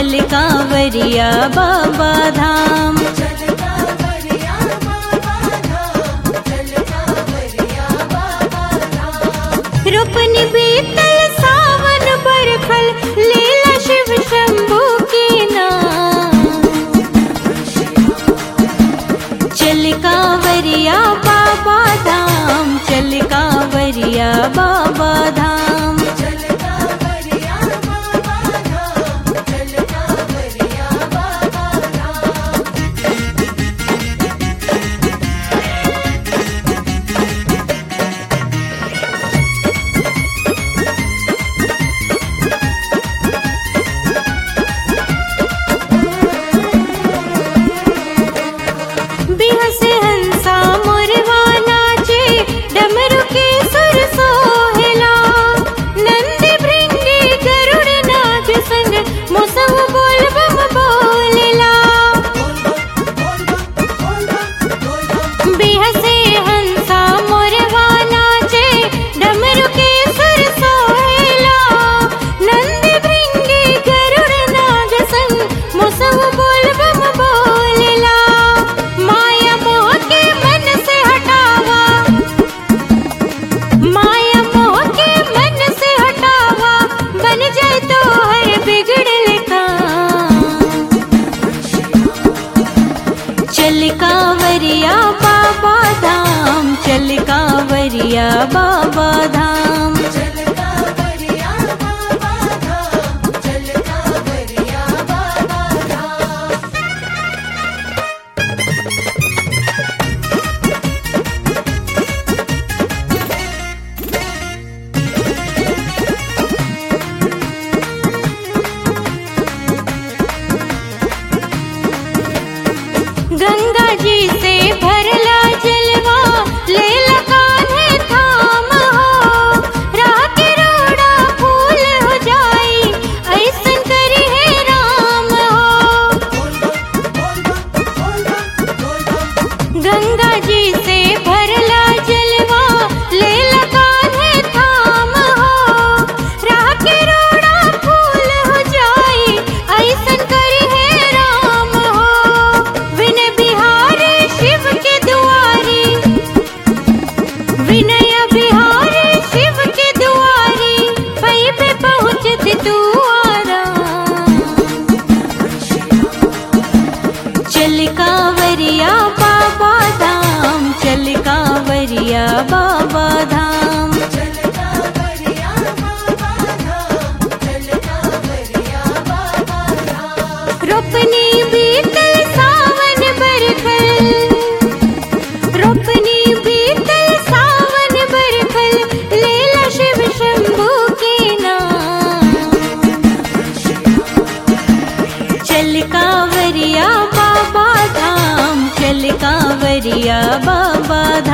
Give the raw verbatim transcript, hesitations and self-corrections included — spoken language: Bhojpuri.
चल कांवरिया बाबा धाम। रोपनी बीतल सावन बरखल लीला शिव शंभू की नाम। चल कांवरिया बाबा धाम, चल कांवरिया बाबा धाम। बिहसे हंसा मोरवा नाचे, डमरू के सुर सोहेला। नंद भृंगी गरुड़ नाग संग, मुसहु बोल बम बोलेला। बिहसे हंसा मोरवा नाचे, डमरू के सुर सोहेला। नंद भृंगी गरुड़ नाग संग, मुसहु बोल बम बोलेला। माया मोह के मन से हटावा, माया मोह के मन से हटावा, बन जाए तो हर बिगड़ल काम। चल कांवरिया बाबा धाम, चल कांवरिया बाबा धाम। गंगा जी से भरला जलवा, लेला कान्हे थाम हो। राह के रोड़ा फूल हो जाई, ऐसन करी है राम हो। गंगा जी से भरला जलवा, लेला कान्हे थाम हो। राह के रोड़ा फूल हो जाई, ऐसन करी है राम हो। विनय बिहारी शिव के दुआरी, विनय बिहारी शिव के दुआरी, वहीं पे पहुँचती तू आराम। चल कांवरिया बाबा धाम, चल कांवरिया बाबा धाम। रोपनी बीतल सावन बरखल, रोपनी बीतल सावन बरखल, लीला शिव शंभू की नाम। चल कांवरिया बाबा धाम, चल कांवरिया बाबा धाम।